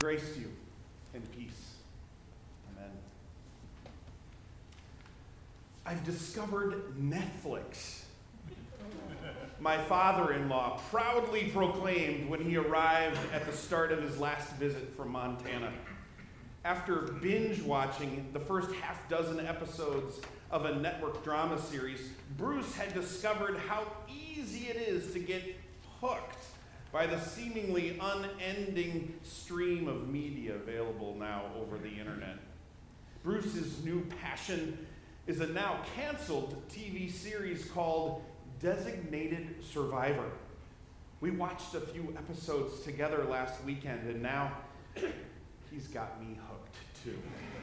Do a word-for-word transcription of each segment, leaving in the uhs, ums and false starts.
Grace to you and peace. Amen. I've discovered Netflix. My father-in-law proudly proclaimed when he arrived at the start of his last visit from Montana. After binge-watching the first half dozen episodes of a network drama series, Bruce had discovered how easy it is to get hooked by the seemingly unending stream of media available now over the internet. Bruce's new passion is a now canceled T V series called Designated Survivor. We watched a few episodes together last weekend, and now he's got me hooked too.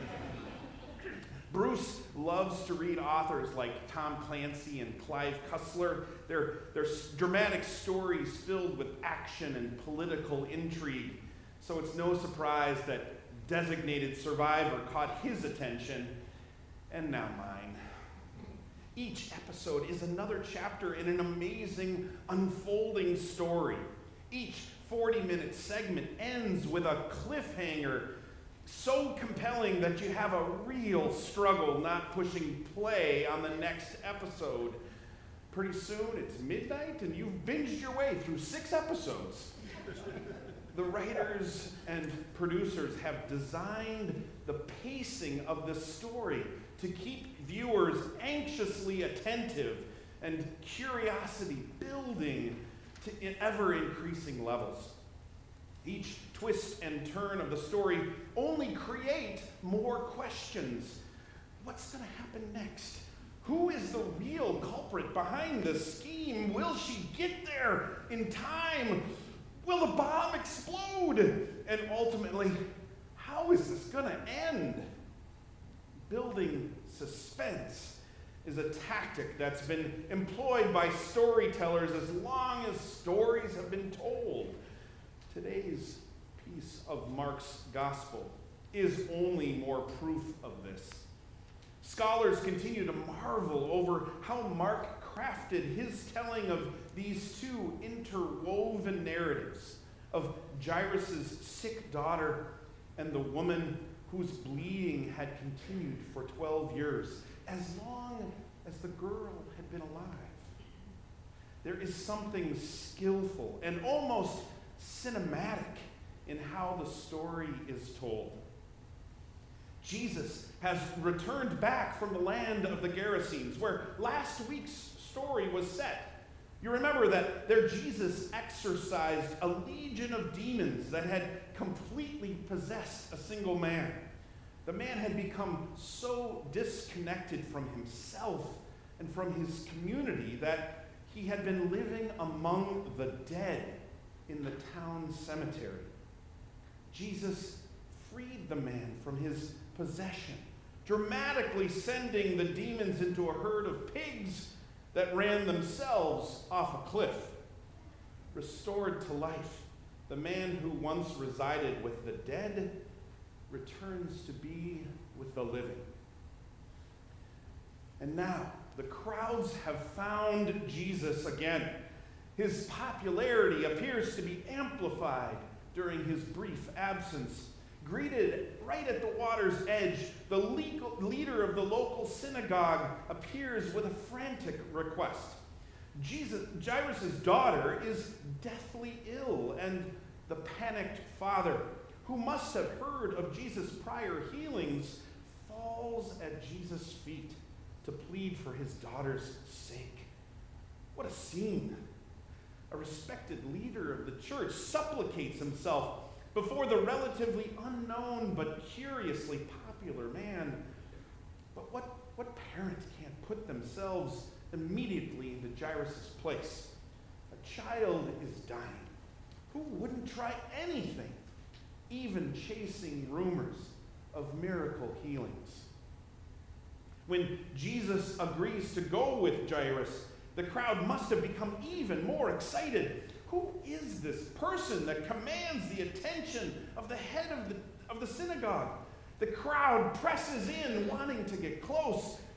Bruce loves to read authors like Tom Clancy and Clive Cussler. They're, they're dramatic stories filled with action and political intrigue. So it's no surprise that Designated Survivor caught his attention, and now mine. Each episode is another chapter in an amazing, unfolding story. Each forty-minute segment ends with a cliffhanger so compelling that you have a real struggle not pushing play on the next episode. Pretty soon it's midnight and you've binged your way through six episodes. The writers and producers have designed the pacing of the story to keep viewers anxiously attentive and curiosity building to ever-increasing levels. Each twist and turn of the story only create more questions. What's going to happen next? Who is the real culprit behind the scheme? Will she get there in time? Will the bomb explode? And ultimately, how is this going to end? Building suspense is a tactic that's been employed by storytellers as long as stories have been told. Today's piece of Mark's gospel is only more proof of this. Scholars continue to marvel over how Mark crafted his telling of these two interwoven narratives of Jairus' sick daughter and the woman whose bleeding had continued for twelve years, as long as the girl had been alive. There is something skillful and almost cinematic in how the story is told. Jesus has returned back from the land of the Gerasenes, where last week's story was set. You remember that there Jesus exorcised a legion of demons that had completely possessed a single man. The man had become so disconnected from himself and from his community that he had been living among the dead in the town cemetery. Jesus freed the man from his possession, dramatically sending the demons into a herd of pigs that ran themselves off a cliff. Restored to life, the man who once resided with the dead returns to be with the living. And now, the crowds have found Jesus again. His popularity appears to be amplified during his brief absence. Greeted right at the water's edge, the legal leader of the local synagogue appears with a frantic request. Jesus, Jairus' daughter is deathly ill, and the panicked father, who must have heard of Jesus' prior healings, falls at Jesus' feet to plead for his daughter's sake. What a scene! A respected leader of the church supplicates himself before the relatively unknown but curiously popular man. But what, what parent can't put themselves immediately into Jairus' place? A child is dying. Who wouldn't try anything, even chasing rumors of miracle healings? When Jesus agrees to go with Jairus, the crowd must have become even more excited. Who is this person that commands the attention of the head of the, of the synagogue? The crowd presses in, wanting to get close.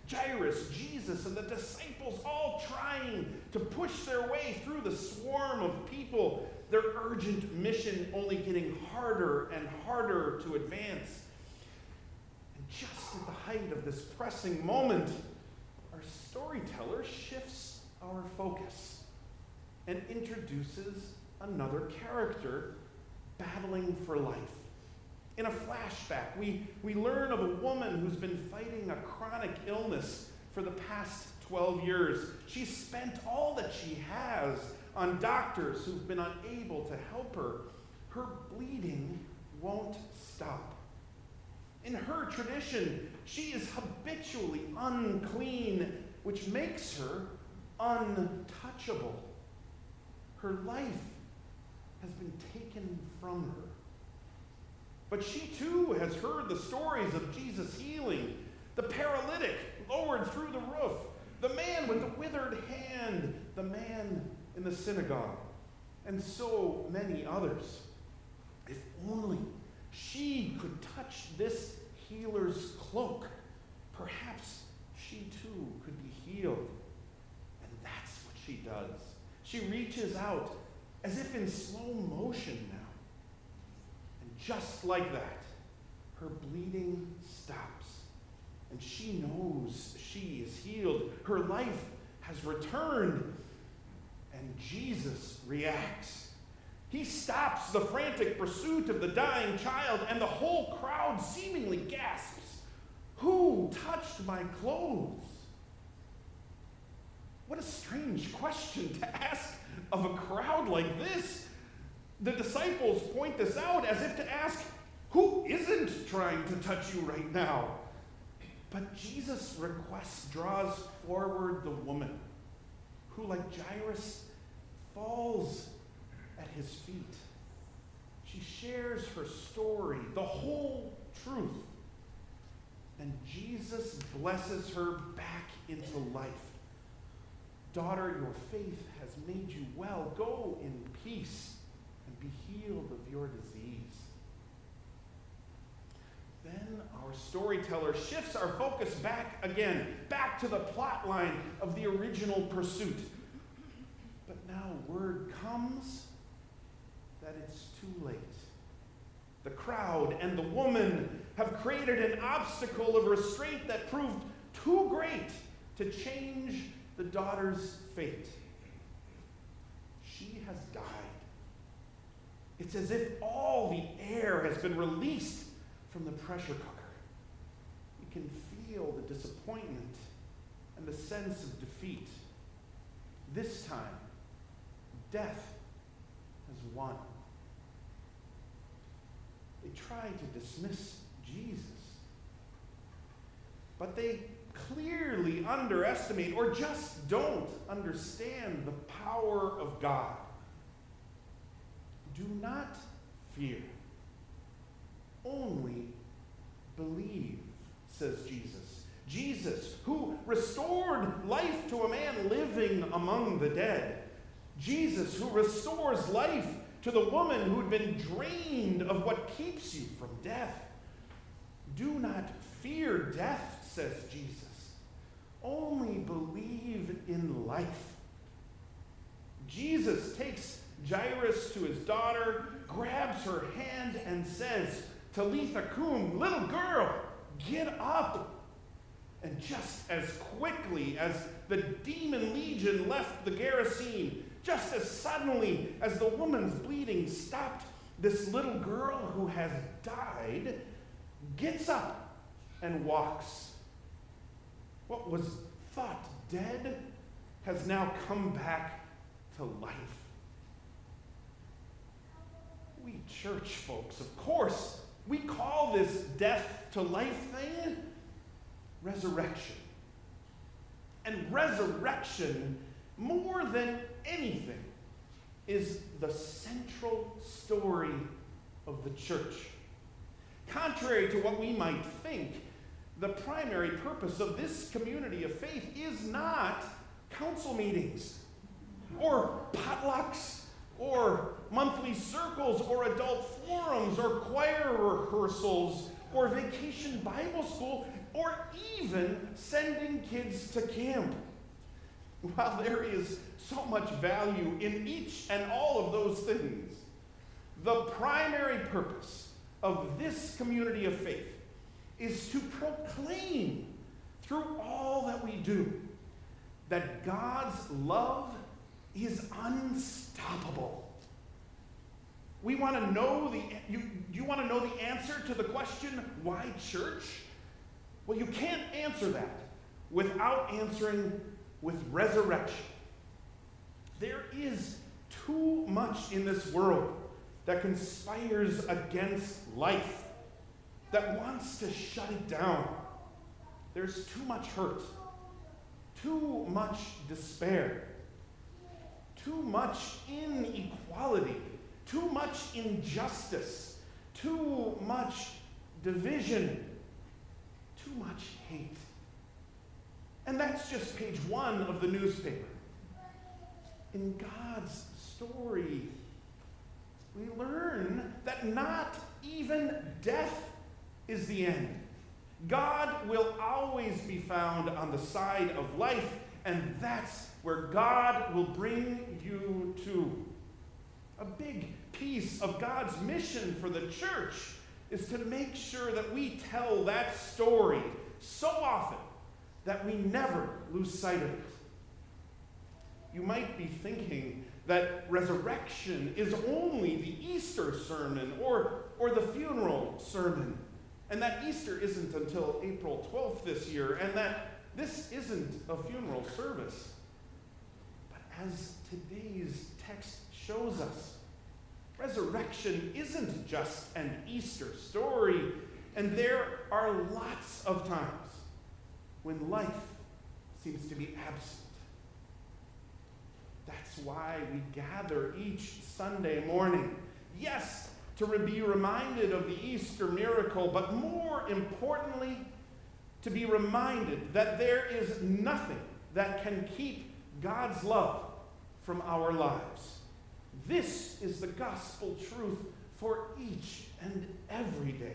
Jairus, Jesus, and the disciples all trying to push their way through the swarm of people, their urgent mission only getting harder and harder to advance. And just at the height of this pressing moment, our storyteller shifts our focus and introduces another character battling for life. In a flashback, we, we learn of a woman who's been fighting a chronic illness for the past twelve years. She's spent all that she has on doctors who've been unable to help her. Her bleeding won't stop. In her tradition, she is habitually unclean, which makes her untouchable. Her life has been taken from her. But she too has heard the stories of Jesus healing, the paralytic lowered through the roof, the man with the withered hand, the man in the synagogue, and so many others. If only she could touch this healer's cloak, perhaps she too could be healed. And that's what she does. She reaches out as if in slow motion now. And just like that, her bleeding stops. And she knows she is healed. Her life has returned. And Jesus reacts. He stops the frantic pursuit of the dying child, and the whole crowd seemingly gasps, "Who touched my clothes?" What a strange question to ask of a crowd like this. The disciples point this out as if to ask, who isn't trying to touch you right now? But Jesus' request draws forward the woman, who, like Jairus, falls at his feet. She shares her story, the whole truth. And Jesus blesses her back into life. "Daughter, your faith has made you well. Go in peace and be healed of your disease." Then our storyteller shifts our focus back again, back to the plot line of the original pursuit. But now word comes that it's too late. The crowd and the woman have created an obstacle of restraint that proved too great to change the daughter's fate. She has died. It's as if all the air has been released from the pressure cooker. You can feel the disappointment and the sense of defeat. This time, death has won. They try to dismiss Jesus, but they clearly underestimate or just don't understand the power of God. Do not fear. Only believe, says Jesus. Jesus, who restored life to a man living among the dead. Jesus, who restores life to the woman who'd been drained of what keeps you from death. Do not fear death, says Jesus. Only believe in life. Jesus takes Jairus to his daughter, grabs her hand, and says, "Talitha cum," little girl, get up. And just as quickly as the demon legion left the Gerasene, just as suddenly as the woman's bleeding stopped, this little girl who has died gets up and walks. What was thought dead has now come back to life. We church folks, of course, we call this death to life thing resurrection. And resurrection, more than anything, is the central story of the church. Contrary to what we might think, the primary purpose of this community of faith is not council meetings or potlucks or monthly circles or adult forums or choir rehearsals or vacation Bible school. or even sending kids to camp. While there is so much value in each and all of those things, the primary purpose of this community of faith is to proclaim through all that we do that God's love is unstoppable. We want to know the you you want to know the answer to the question, why church? Well, you can't answer that without answering with resurrection. There is too much in this world that conspires against life, that wants to shut it down. There's too much hurt, too much despair, too much inequality, too much injustice, too much division, too much hate. And that's just page one of the newspaper. In God's story, we learn that not even death is the end. God will always be found on the side of life, and that's where God will bring you to. A big piece of God's mission for the church is to make sure that we tell that story so often that we never lose sight of it. You might be thinking that resurrection is only the Easter sermon or, or the funeral sermon, and that Easter isn't until April twelfth this year, and that this isn't a funeral service. But as today's text shows us, resurrection isn't just an Easter story, and there are lots of times when life seems to be absent. That's why we gather each Sunday morning. Yes, to be reminded of the Easter miracle, but more importantly, to be reminded that there is nothing that can keep God's love from our lives. This is the gospel truth for each and every day.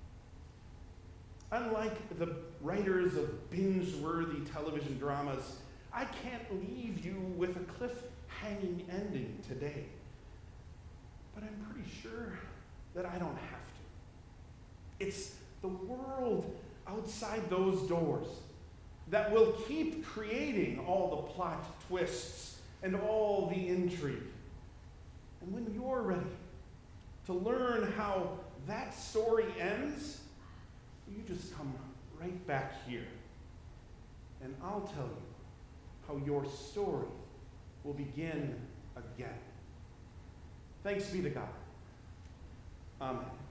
Unlike the writers of binge-worthy television dramas, I can't leave you with a cliff-hanging ending today. But I'm pretty sure that I don't have to. It's the world outside those doors that will keep creating all the plot twists and all the intrigue. And when you're ready to learn how that story ends, you just come right back here, and I'll tell you how your story will begin again. Thanks be to God. Amen.